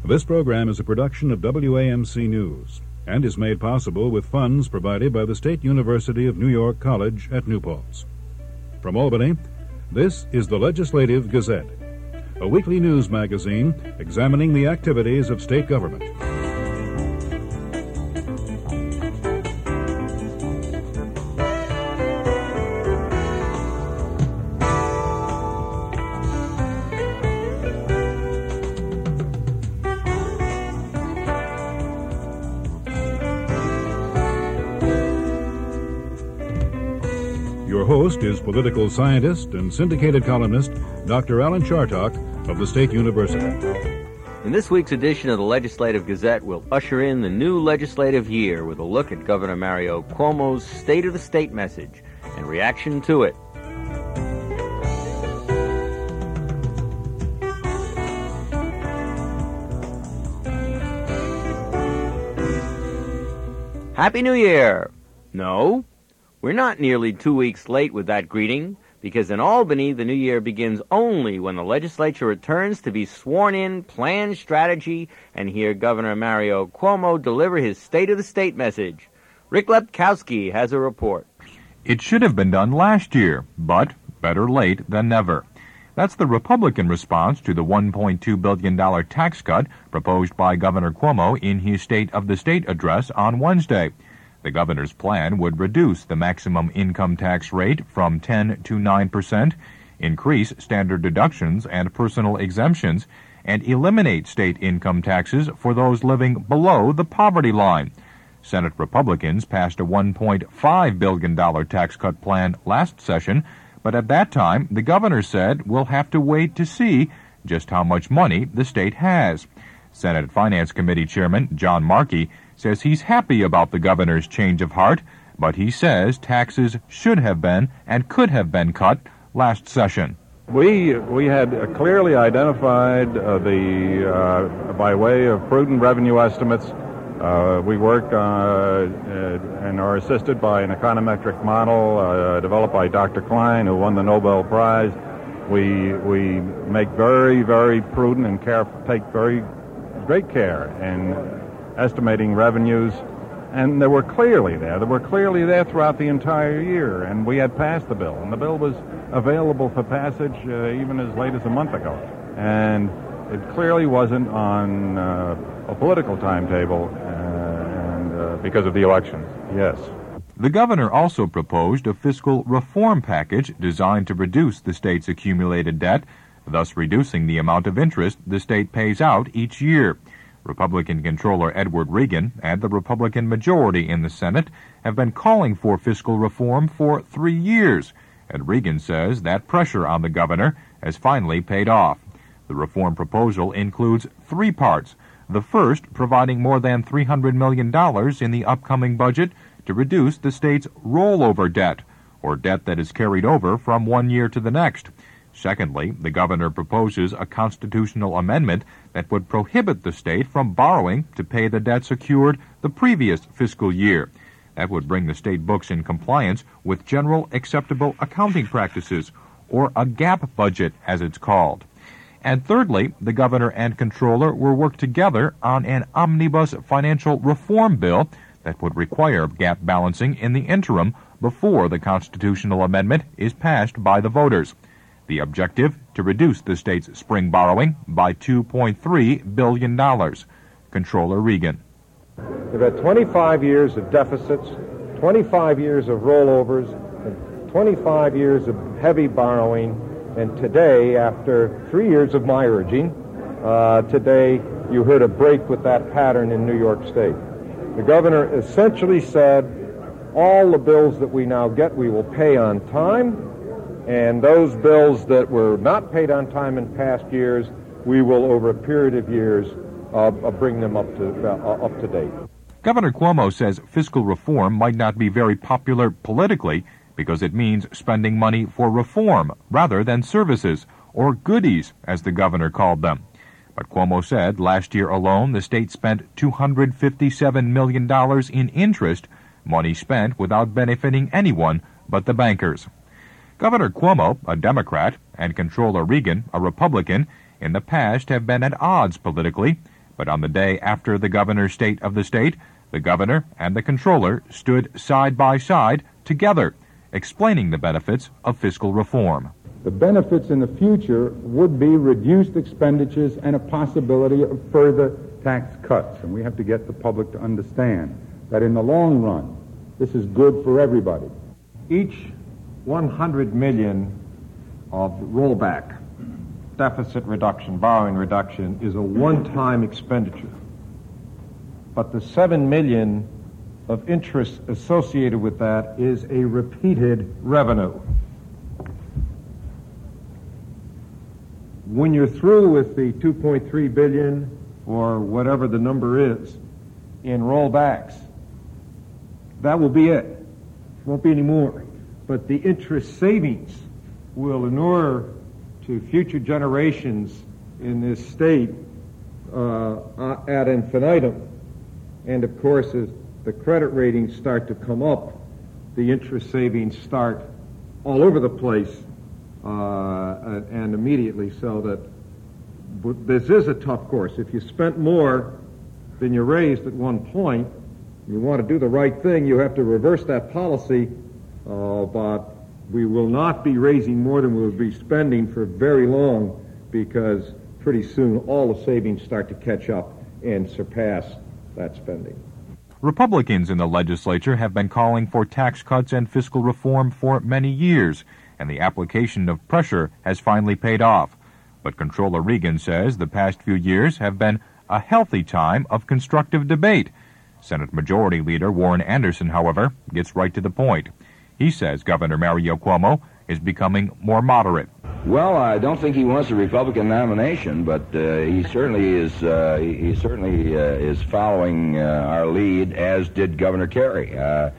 This program is a production of WAMC News and is made possible with funds provided by the State University of New York College at New Paltz. From Albany, this is the Legislative Gazette, a weekly news magazine examining the activities of state government. Your host is political scientist and syndicated columnist Dr. Alan Chartock of the State University. In this week's edition of the Legislative Gazette, we'll usher in the new legislative year with a look at Governor Mario Cuomo's State of the State message and reaction to it. Happy New Year! No, we're not nearly 2 weeks late with that greeting, because in Albany, the new year begins only when the legislature returns to be sworn in, plan strategy, and hear Governor Mario Cuomo deliver his State of the State message. Rick Lepkowski has a report. It should have been done last year, but better late than never. That's the Republican response to the $1.2 billion tax cut proposed by Governor Cuomo in his State of the State address on Wednesday. The governor's plan would reduce the maximum income tax rate from 10 to 9%, increase standard deductions and personal exemptions, and eliminate state income taxes for those living below the poverty line. Senate Republicans passed a $1.5 billion tax cut plan last session, but at that time, the governor said we'll have to wait to see just how much money the state has. Senate Finance Committee Chairman John Markey says he's happy about the governor's change of heart, but he says taxes should have been and could have been cut last session. We had clearly identified by way of prudent revenue estimates. We work and are assisted by an econometric model developed by Dr. Klein, who won the Nobel Prize. We make very, very prudent and take very great care in estimating revenues, and they were clearly there. They were clearly there throughout the entire year, and we had passed the bill, and the bill was available for passage even as late as a month ago. And it clearly wasn't on a political timetable and because of the elections. Yes. The governor also proposed a fiscal reform package designed to reduce the state's accumulated debt, thus reducing the amount of interest the state pays out each year. Republican Controller Edward Regan and the Republican majority in the Senate have been calling for fiscal reform for 3 years, and Regan says that pressure on the governor has finally paid off. The reform proposal includes 3 parts. The first, providing more than $300 million in the upcoming budget to reduce the state's rollover debt, or debt that is carried over from one year to the next. Secondly, the governor proposes a constitutional amendment that would prohibit the state from borrowing to pay the debt secured the previous fiscal year. That would bring the state books in compliance with general acceptable accounting practices, or a GAAP budget, as it's called. And thirdly, the governor and controller will work together on an omnibus financial reform bill that would require GAAP balancing in the interim before the constitutional amendment is passed by the voters. The objective, to reduce the state's spring borrowing by $2.3 billion. Controller Regan. We've had 25 years of deficits, 25 years of rollovers, and 25 years of heavy borrowing, and today, after 3 years of my urging, today you heard a break with that pattern in New York State. The governor essentially said, all the bills that we now get we will pay on time, and those bills that were not paid on time in past years, we will, over a period of years, bring them up to date. Governor Cuomo says fiscal reform might not be very popular politically because it means spending money for reform rather than services, or goodies, as the governor called them. But Cuomo said last year alone the state spent $257 million in interest, money spent without benefiting anyone but the bankers. Governor Cuomo, a Democrat, and Controller Regan, a Republican, in the past have been at odds politically, But on the day after the governor's state of the state, the governor and the comptroller stood side by side together, explaining the benefits of fiscal reform. The benefits in the future would be reduced expenditures and a possibility of further tax cuts. And we have to get the public to understand that in the long run, this is good for everybody. Each 100 million of rollback, deficit reduction, borrowing reduction, is a one-time expenditure. But the 7 million of interest associated with that is a repeated revenue. When you're through with the 2.3 billion or whatever the number is in rollbacks, that will be it. Won't be any more. But the interest savings will inure to future generations in this state ad infinitum. And of course, as the credit ratings start to come up, the interest savings start all over the place and immediately, so that this is a tough course. If you spent more than you raised at one point, you want to do the right thing, you have to reverse that policy, but we will not be raising more than we'll be spending for very long, because pretty soon all the savings start to catch up and surpass that spending. Republicans in the legislature have been calling for tax cuts and fiscal reform for many years, and the application of pressure has finally paid off. But Comptroller Regan says the past few years have been a healthy time of constructive debate. Senate Majority Leader Warren Anderson, however, gets right to the point. He says Governor Mario Cuomo is becoming more moderate. Well, I don't think he wants a Republican nomination, but he certainly is. He certainly is following our lead, as did Governor Kerry.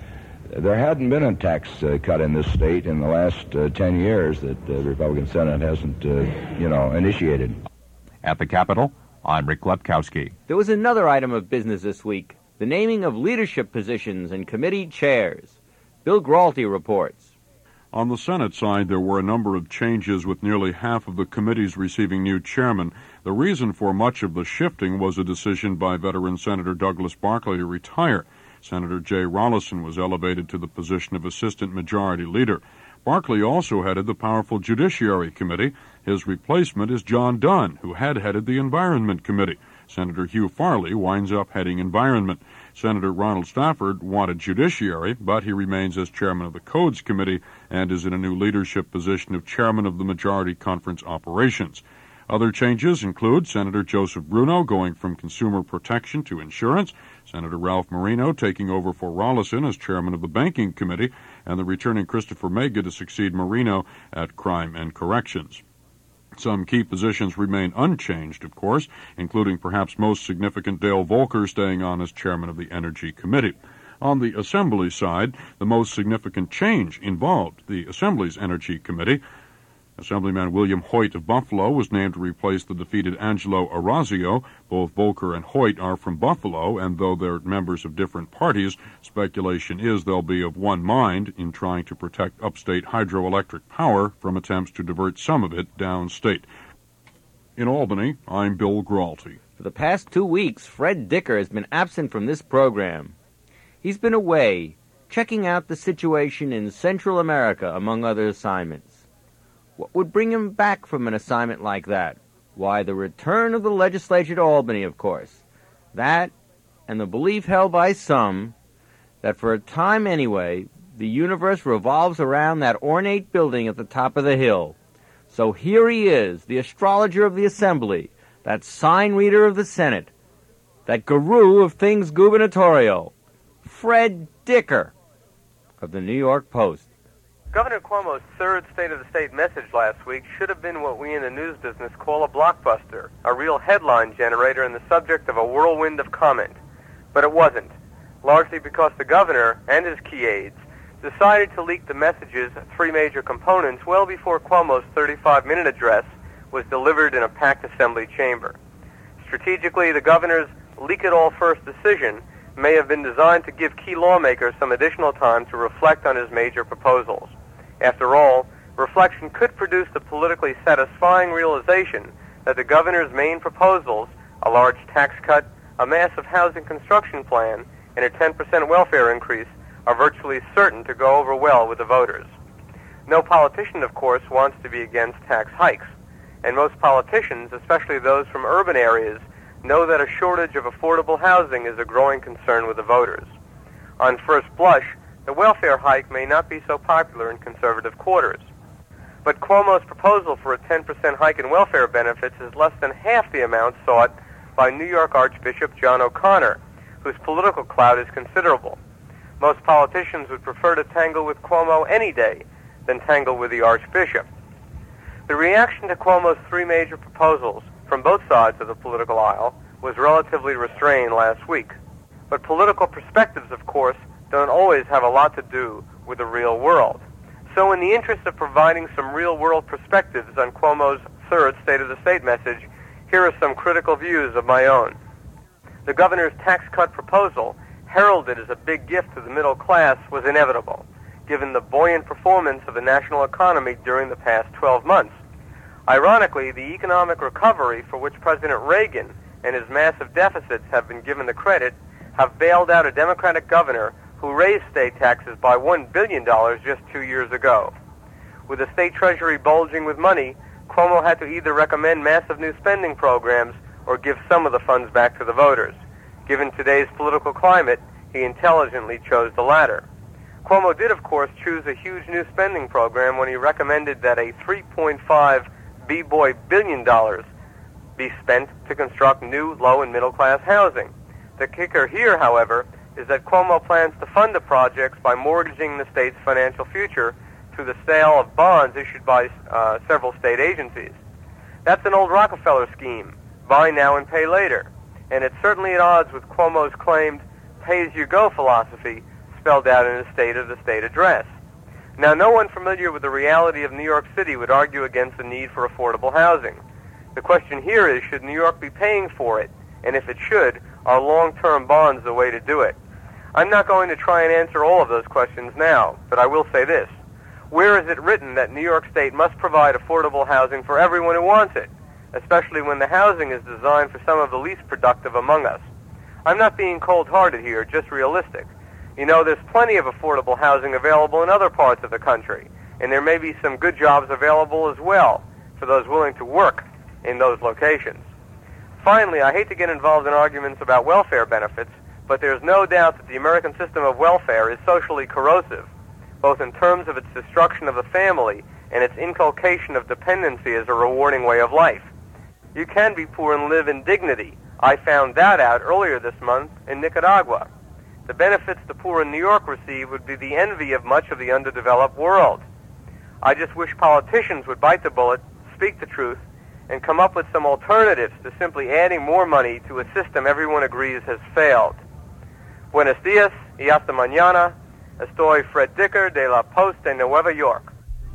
There hadn't been a tax cut in this state in the last 10 years that the Republican Senate hasn't, initiated. At the Capitol, I'm Rick Lepkowski. There was another item of business this week: the naming of leadership positions and committee chairs. Bill Gralty reports. On the Senate side, there were a number of changes, with nearly half of the committees receiving new chairmen. The reason for much of the shifting was a decision by veteran Senator Douglas Barkley to retire. Senator Jay Rollison was elevated to the position of Assistant Majority Leader. Barkley also headed the powerful Judiciary Committee. His replacement is John Dunn, who had headed the Environment Committee. Senator Hugh Farley winds up heading Environment. Senator Ronald Stafford wanted Judiciary, but he remains as chairman of the Codes Committee and is in a new leadership position of chairman of the Majority Conference Operations. Other changes include Senator Joseph Bruno going from Consumer Protection to Insurance, Senator Ralph Marino taking over for Rollison as chairman of the Banking Committee, and the returning Christopher Mega to succeed Marino at Crime and Corrections. Some key positions remain unchanged, of course, including perhaps most significant Dale Volker staying on as chairman of the Energy Committee. On the Assembly side, the most significant change involved the Assembly's Energy Committee. Assemblyman William Hoyt of Buffalo was named to replace the defeated Angelo Orazio. Both Volker and Hoyt are from Buffalo, and though they're members of different parties, speculation is they'll be of one mind in trying to protect upstate hydroelectric power from attempts to divert some of it downstate. In Albany, I'm Bill Gralty. For the past 2 weeks, Fred Dicker has been absent from this program. He's been away, checking out the situation in Central America, among other assignments. What would bring him back from an assignment like that? Why, the return of the legislature to Albany, of course. That, and the belief held by some, that for a time anyway, the universe revolves around that ornate building at the top of the hill. So here he is, the astrologer of the Assembly, that sign reader of the Senate, that guru of things gubernatorial, Fred Dicker of the New York Post. Governor Cuomo's third State of the State message last week should have been what we in the news business call a blockbuster, a real headline generator and the subject of a whirlwind of comment. But it wasn't, largely because the governor and his key aides decided to leak the message's three major components well before Cuomo's 35-minute address was delivered in a packed Assembly chamber. Strategically, the governor's leak-it-all-first decision may have been designed to give key lawmakers some additional time to reflect on his major proposals. After all, reflection could produce the politically satisfying realization that the governor's main proposals a large tax cut, a massive housing construction plan, and a 10% welfare increase are virtually certain to go over well with the voters. No politician, of course, wants to be against tax hikes, and most politicians, especially those from urban areas, know that a shortage of affordable housing is a growing concern with the voters. On first blush, the welfare hike may not be so popular in conservative quarters. But Cuomo's proposal for a 10% hike in welfare benefits is less than half the amount sought by New York Archbishop John O'Connor, whose political clout is considerable. Most politicians would prefer to tangle with Cuomo any day than tangle with the Archbishop. The reaction to Cuomo's three major proposals from both sides of the political aisle was relatively restrained last week. But political perspectives, of course, don't always have a lot to do with the real world. So in the interest of providing some real-world perspectives on Cuomo's third State of the State message, here are some critical views of my own. The governor's tax cut proposal, heralded as a big gift to the middle class, was inevitable, given the buoyant performance of the national economy during the past 12 months. Ironically, the economic recovery for which President Reagan and his massive deficits have been given the credit have bailed out a Democratic governor who raised state taxes by $1 billion just 2 years ago. With the state treasury bulging with money, Cuomo had to either recommend massive new spending programs or give some of the funds back to the voters. Given today's political climate, he intelligently chose the latter. Cuomo did, of course, choose a huge new spending program when he recommended that a $3.5 billion be spent to construct new low- and middle-class housing. The kicker here, however, is that Cuomo plans to fund the projects by mortgaging the state's financial future through the sale of bonds issued by several state agencies. That's an old Rockefeller scheme, buy now and pay later, and it's certainly at odds with Cuomo's claimed pay-as-you-go philosophy spelled out in his State of the State address. Now, no one familiar with the reality of New York City would argue against the need for affordable housing. The question here is, should New York be paying for it? And if it should, are long-term bonds the way to do it? I'm not going to try and answer all of those questions now, but I will say this. Where is it written that New York State must provide affordable housing for everyone who wants it, especially when the housing is designed for some of the least productive among us? I'm not being cold-hearted here, just realistic. You know, there's plenty of affordable housing available in other parts of the country, and there may be some good jobs available as well for those willing to work in those locations. Finally, I hate to get involved in arguments about welfare benefits, but there's no doubt that the American system of welfare is socially corrosive, both in terms of its destruction of the family and its inculcation of dependency as a rewarding way of life. You can be poor and live in dignity. I found that out earlier this month in Nicaragua. The benefits the poor in New York receive would be the envy of much of the underdeveloped world. I just wish politicians would bite the bullet, speak the truth, and come up with some alternatives to simply adding more money to a system everyone agrees has failed. Buenos días y hasta mañana. Estoy Fred Dicker de La Post de Nueva York.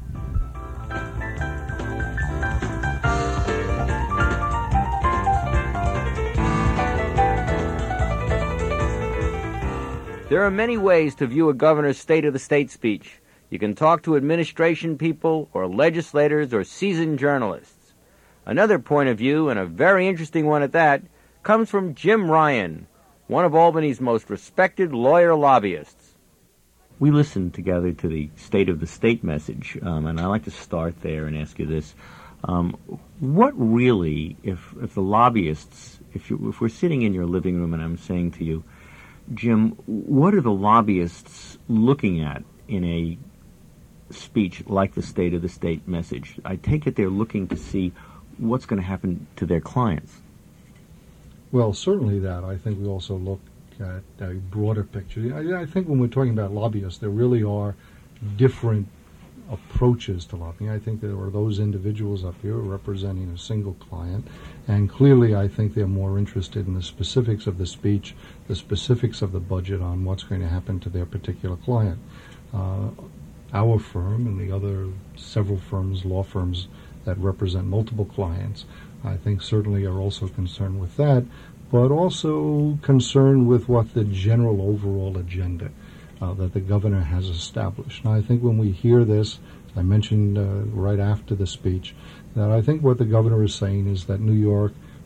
There are many ways to view a governor's State of the State speech. You can talk to administration people or legislators or seasoned journalists. Another point of view, and a very interesting one at that, comes from Jim Ryan, one of Albany's most respected lawyer lobbyists. We listened together to the State of the State message, and I'd like to start there and ask you this. What really, if the lobbyists, if we're sitting in your living room and I'm saying to you, Jim, what are the lobbyists looking at in a speech like the State of the State message? I take it they're looking to see what's going to happen to their clients. Well, certainly that. I think we also look at a broader picture. I think when we're talking about lobbyists, there really are different approaches to lobbying. I think there are those individuals up here representing a single client, and clearly I think they're more interested in the specifics of the speech, the specifics of the budget on what's going to happen to their particular client. Our firm and the other several firms, law firms that represent multiple clients, I think certainly are also concerned with that, but also concerned with what the general overall agenda that the governor has established. Now, I think when we hear this, I mentioned right after the speech, that I think what the governor is saying is that New York,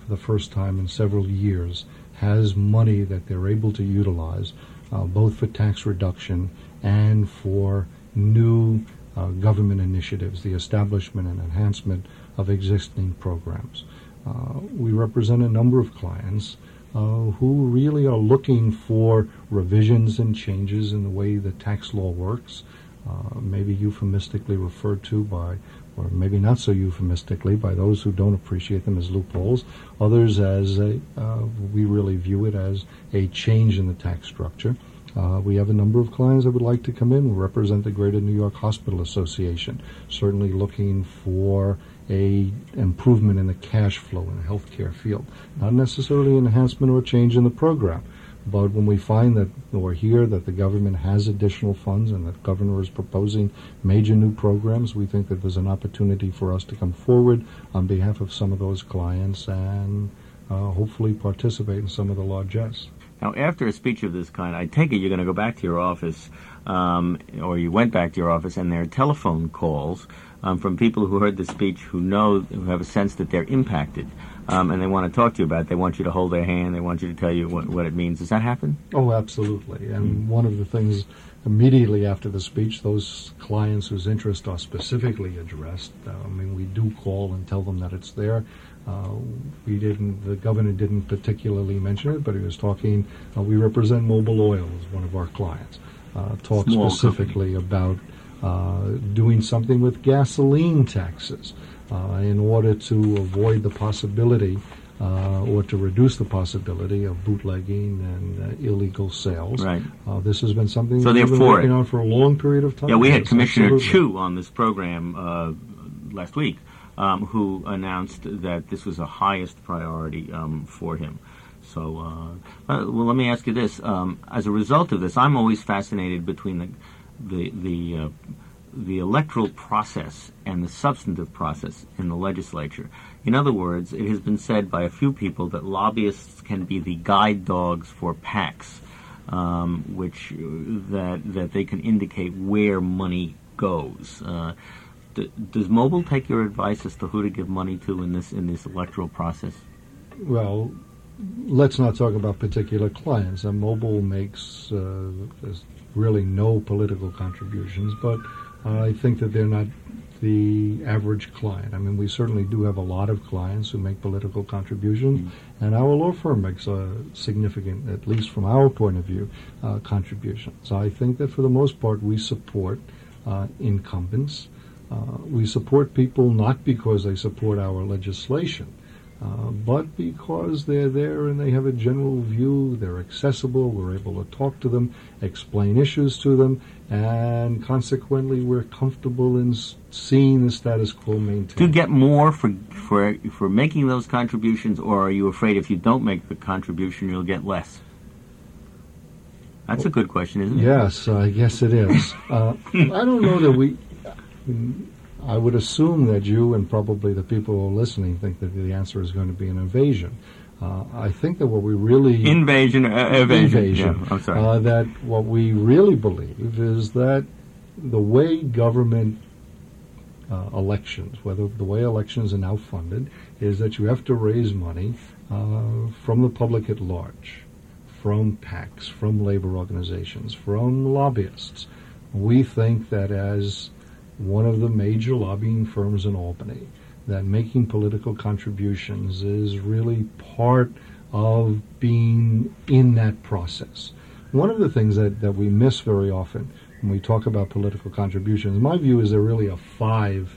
for the first time in several years, has money that they're able to utilize, both for tax reduction and for new government initiatives, the establishment and enhancement of existing programs. We represent a number of clients who really are looking for revisions and changes in the way the tax law works, maybe euphemistically referred to by, or maybe not so euphemistically, by those who don't appreciate them as loopholes, others as we really view it as a change in the tax structure. We have a number of clients that would like to come in. We represent the Greater New York Hospital Association, certainly looking for a improvement in the cash flow in the healthcare field. Not necessarily an enhancement or change in the program, but when we find that or hear that the government has additional funds and that the governor is proposing major new programs, we think that there's an opportunity for us to come forward on behalf of some of those clients and hopefully participate in some of the largesse. Now, after a speech of this kind, I take it you're going to go back to your office, or you went back to your office, and there are telephone calls from people who heard the speech who have a sense that they're impacted, and they want to talk to you about it. They want you to hold their hand. They want you to tell you what it means. Does that happen? Oh, absolutely. And one of the things immediately after the speech, those clients whose interests are specifically addressed, we do call and tell them that it's there. The governor didn't particularly mention it, but he was talking, we represent Mobil Oil as one of our clients, talk Small specifically about doing something with gasoline taxes in order to avoid the possibility or to reduce the possibility of bootlegging and illegal sales. Right. This has been something so we've been for working on for a long period of time. Yeah, we had Yes, Commissioner absolutely. Chu on this program last week, who announced that this was the highest priority for him. So, well, let me ask you this: as a result of this, I'm always fascinated between the electoral process and the substantive process in the legislature. In other words, it has been said by a few people that lobbyists can be the guide dogs for PACs, which that they can indicate where money goes. Does Mobil take your advice as to who to give money to in this electoral process? Well, let's not talk about particular clients. Mobil makes really no political contributions, but I think that they're not the average client. We certainly do have a lot of clients who make political contributions, and our law firm makes a significant, at least from our point of view, contributions. I think that for the most part we support incumbents. We support people not because they support our legislation, but because they're there and they have a general view, they're accessible, we're able to talk to them, explain issues to them, and consequently we're comfortable in seeing the status quo maintained. Do you get more for making those contributions, or are you afraid if you don't make the contribution you'll get less? That's a good question, isn't it? Yes, I guess it is. I don't know that I would assume that you and probably the people who are listening think that the answer is going to be an invasion. I think that what we really... Evasion. Yeah, I'm sorry. That what we really believe is that the way government elections, whether the way elections are now funded, is that you have to raise money from the public at large, from PACs, from labor organizations, from lobbyists. We think that as one of the major lobbying firms in Albany, that making political contributions is really part of being in that process. One of the things that we miss very often when we talk about political contributions, my view is there really are five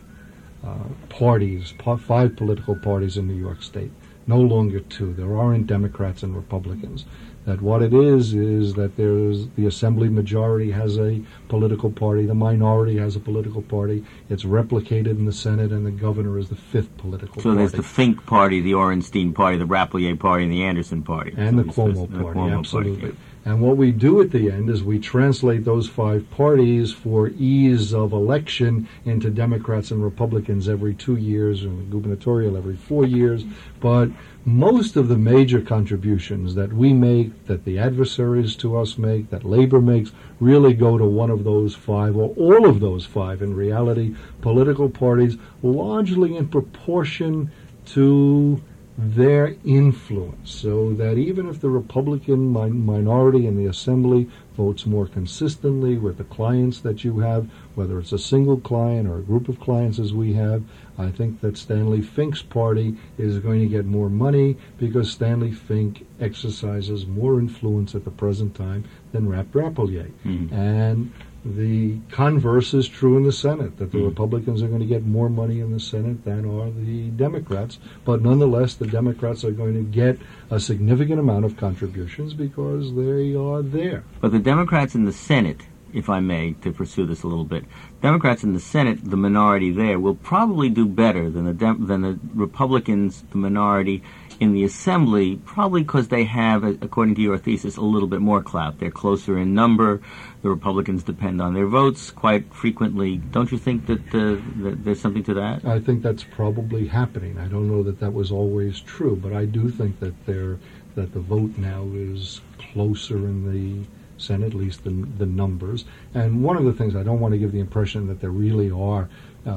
political parties in New York State, no longer two. There aren't Democrats and Republicans. That what it is that there's the assembly majority has a political party, the minority has a political party, it's replicated in the Senate, and the governor is the fifth political party. So there's the Fink party, the Orenstein party, the Rapplier party, and the Anderson party. And the Cuomo party, absolutely. And what we do at the end is we translate those five parties for ease of election into Democrats and Republicans every 2 years and gubernatorial every 4 years. But most of the major contributions that we make, that the adversaries to us make, that labor makes, really go to one of those five, or all of those five, in reality, political parties, largely in proportion to their influence, so that even if the Republican minority in the Assembly votes more consistently with the clients that you have, whether it's a single client or a group of clients as we have, I think that Stanley Fink's party is going to get more money because Stanley Fink exercises more influence at the present time than Rap Rapelier. Mm-hmm. And the converse is true in the Senate, that the Republicans are going to get more money in the Senate than are the Democrats. But nonetheless, the Democrats are going to get a significant amount of contributions because they are there. But the Democrats in the Senate, if I may, to pursue this a little bit, Democrats in the Senate, the minority there, will probably do better than the Republicans, the minority in the Assembly, probably because they have, according to your thesis, a little bit more clout. They're closer in number. The Republicans depend on their votes quite frequently. Don't you think that there's something to that? I think that's probably happening. I don't know that was always true, but I do think that the vote now is closer in the Senate, at least the numbers. And one of the things, I don't want to give the impression that there really are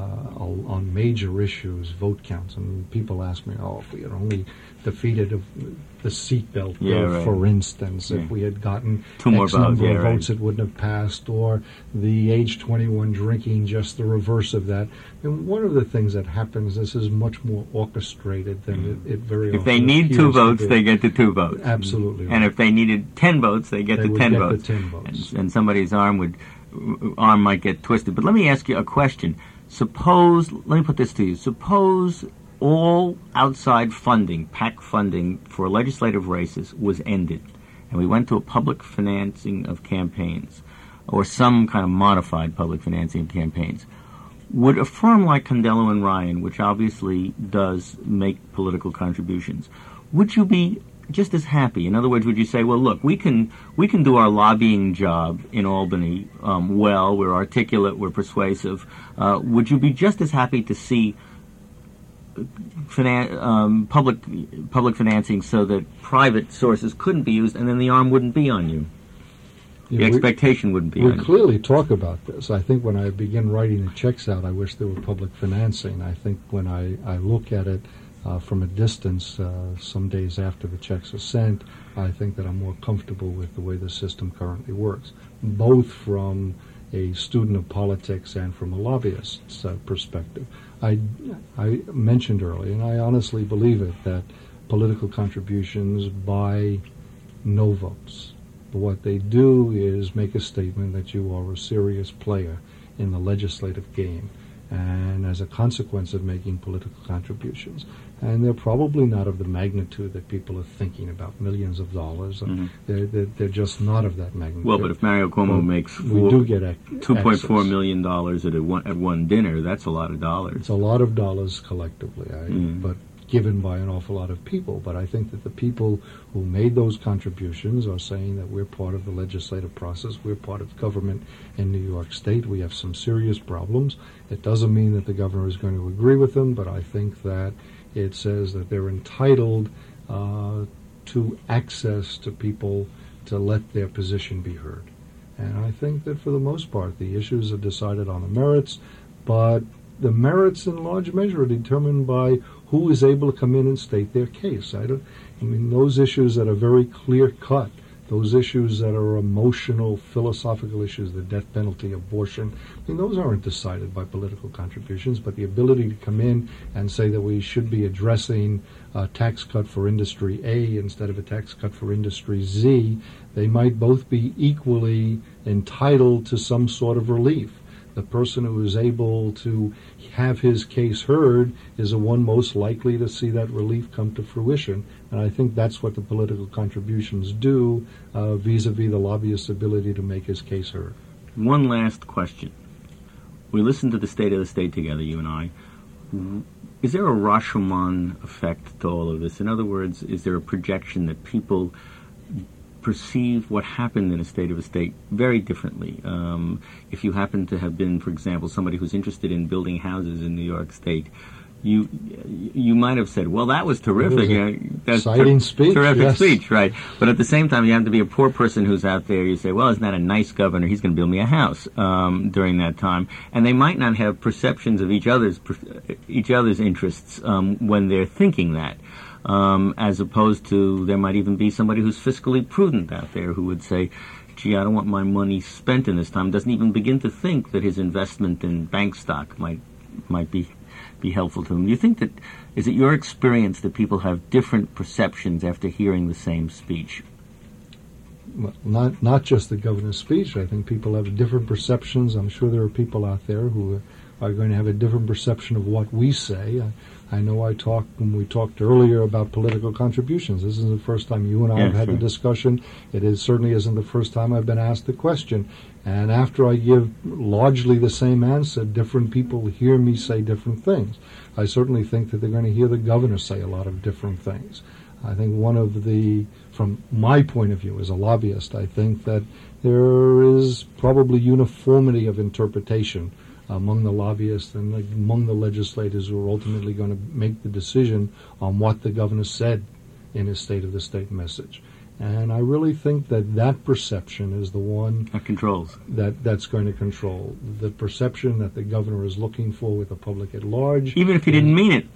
on major issues vote counts. And people ask me, if we had only defeated the seatbelt bill, for instance, if we had gotten two more number of votes, it wouldn't have passed, or the age 21 drinking, just the reverse of that. And one of the things that happens, this is much more orchestrated than it very often If they need 2 votes, they get the 2 votes. Absolutely. And if they needed 10 votes, they get the 10 votes. The 10 votes. And somebody's arm might get twisted. But let me ask you a question. Let me put this to you. Suppose all outside funding, PAC funding for legislative races was ended, and we went to a public financing of campaigns, or some kind of modified public financing of campaigns. Would a firm like Condello and Ryan, which obviously does make political contributions, would you be just as happy? In other words, would you say, well, look, we can do our lobbying job in Albany well, we're articulate, we're persuasive. Would you be just as happy to see public financing so that private sources couldn't be used and then the arm wouldn't be on you? The expectation wouldn't be on you. We clearly talk about this. I think when I begin writing the checks out, I wish there were public financing. I think when I look at it from a distance, some days after the checks are sent, I think that I'm more comfortable with the way the system currently works, both from a student of politics and from a lobbyist's perspective. I mentioned earlier, and I honestly believe it, that political contributions buy no votes. But what they do is make a statement that you are a serious player in the legislative game, and as a consequence of making political contributions. And they're probably not of the magnitude that people are thinking about, millions of dollars. Mm-hmm. They're just not of that magnitude. Well, but if Mario Cuomo makes $2.4 million at one dinner, that's a lot of dollars. It's a lot of dollars collectively, but given by an awful lot of people. But I think that the people who made those contributions are saying that we're part of the legislative process, we're part of government in New York State, we have some serious problems. It doesn't mean that the governor is going to agree with them, but I think that it says that they're entitled to access to people to let their position be heard. And I think that for the most part, the issues are decided on the merits, but the merits in large measure are determined by who is able to come in and state their case. Those issues that are very clear-cut, those issues that are emotional, philosophical issues, the death penalty, abortion, those aren't decided by political contributions, but the ability to come in and say that we should be addressing a tax cut for industry A instead of a tax cut for industry Z, they might both be equally entitled to some sort of relief. The person who is able to have his case heard is the one most likely to see that relief come to fruition. And I think that's what the political contributions do vis-a-vis the lobbyist's ability to make his case heard. One last question. We listened to the State of the State together, you and I. Is there a Rashomon effect to all of this? In other words, is there a projection that people perceive what happened in a State of the State very differently? If you happen to have been, for example, somebody who's interested in building houses in New York State, you might have said, well, that was terrific. That's exciting speech. Terrific speech, right. But at the same time, you have to be a poor person who's out there. You say, well, isn't that a nice governor? He's going to build me a house during that time. And they might not have perceptions of each other's interests when they're thinking that. as opposed to there might even be somebody who's fiscally prudent out there who would say, gee, I don't want my money spent in this time, doesn't even begin to think that his investment in bank stock might be helpful to him. Do you think that, is it your experience that people have different perceptions after hearing the same speech? Well, not just the governor's speech. I think people have different perceptions. I'm sure there are people out there who are going to have a different perception of what we say. I know when we talked earlier about political contributions. This isn't the first time you and I have had the discussion. It certainly isn't the first time I've been asked the question. And after I give largely the same answer, different people hear me say different things. I certainly think that they're going to hear the governor say a lot of different things. I think from my point of view as a lobbyist, I think that there is probably uniformity of interpretation among the lobbyists and among the legislators who are ultimately going to make the decision on what the governor said in his State of the State message. And I really think that perception is the one that controls. That's going to control the perception that the governor is looking for with the public at large. Even if he didn't mean it.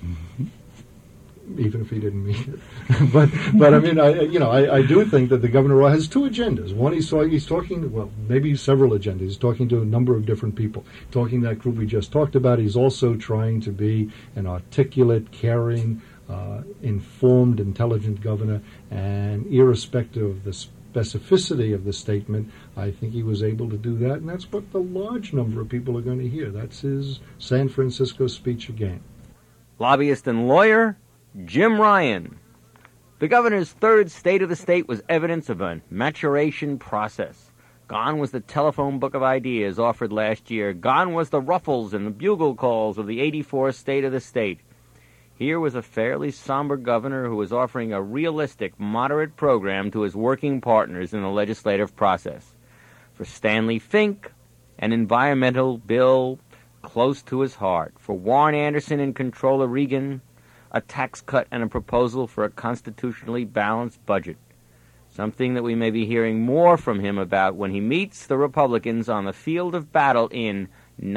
Even if he didn't mean it. but I mean, I do think that the governor has two agendas. One, he's talking, well, maybe several agendas. He's talking to a number of different people. Talking to that group we just talked about, he's also trying to be an articulate, caring, informed, intelligent governor, and irrespective of the specificity of the statement, I think he was able to do that, and that's what the large number of people are going to hear. That's his San Francisco speech again. Lobbyist and lawyer Jim Ryan. The governor's third State of the State was evidence of a maturation process. Gone was the telephone book of ideas offered last year. Gone was the ruffles and the bugle calls of the 84th State of the State. Here was a fairly somber governor who was offering a realistic, moderate program to his working partners in the legislative process. For Stanley Fink, an environmental bill close to his heart. For Warren Anderson and Comptroller Regan, a tax cut and a proposal for a constitutionally balanced budget. Something that we may be hearing more from him about when he meets the Republicans on the field of battle in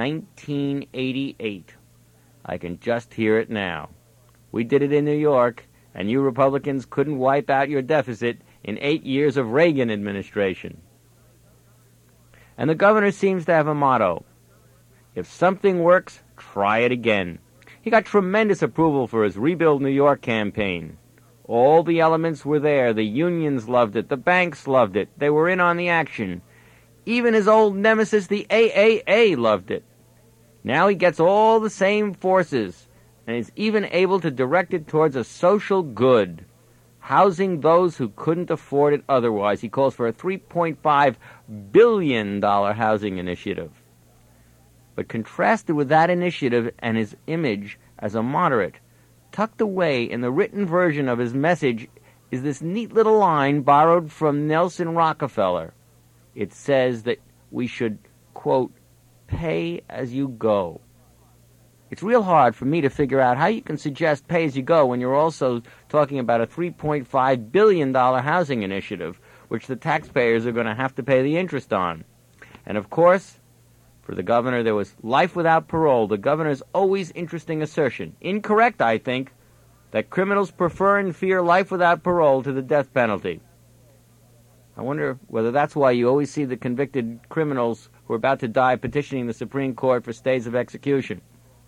1988. I can just hear it now. We did it in New York, and you Republicans couldn't wipe out your deficit in 8 years of Reagan administration. And the governor seems to have a motto. If something works, try it again. He got tremendous approval for his Rebuild New York campaign. All the elements were there. The unions loved it. The banks loved it. They were in on the action. Even his old nemesis, the AAA, loved it. Now he gets all the same forces, and is even able to direct it towards a social good, housing those who couldn't afford it otherwise. He calls for a $3.5 billion housing initiative. But contrasted with that initiative and his image as a moderate, tucked away in the written version of his message is this neat little line borrowed from Nelson Rockefeller. It says that we should, quote, pay as you go. It's real hard for me to figure out how you can suggest pay as you go when you're also talking about a $3.5 billion housing initiative, which the taxpayers are going to have to pay the interest on. And of course, for the governor, there was life without parole, the governor's always interesting assertion, incorrect, I think, that criminals prefer and fear life without parole to the death penalty. I wonder whether that's why you always see the convicted criminals who are about to die petitioning the Supreme Court for stays of execution.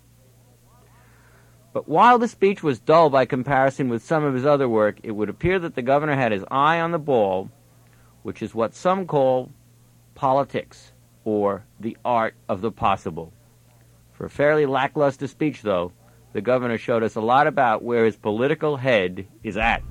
But while the speech was dull by comparison with some of his other work, it would appear that the governor had his eye on the ball, which is what some call politics, or the art of the possible. For a fairly lackluster speech, though, the governor showed us a lot about where his political head is at.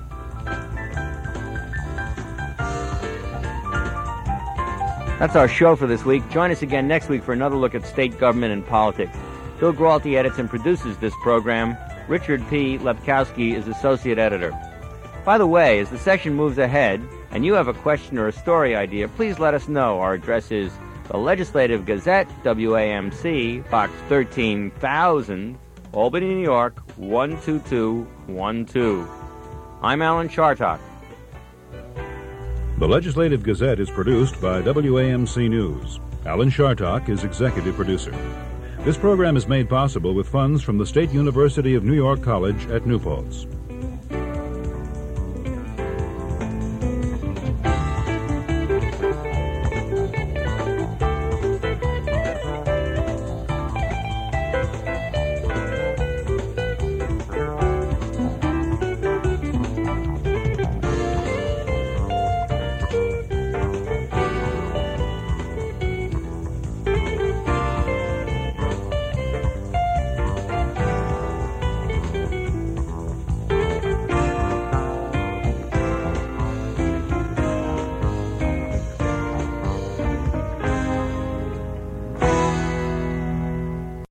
That's our show for this week. Join us again next week for another look at state government and politics. Bill Gralty edits and produces this program. Richard P. Lepkowski is associate editor. By the way, as the session moves ahead, and you have a question or a story idea, please let us know. Our address is the Legislative Gazette, WAMC, Box 13,000, Albany, New York, 12212. I'm Alan Chartock. The Legislative Gazette is produced by WAMC News. Alan Chartock is executive producer. This program is made possible with funds from the State University of New York College at New Paltz.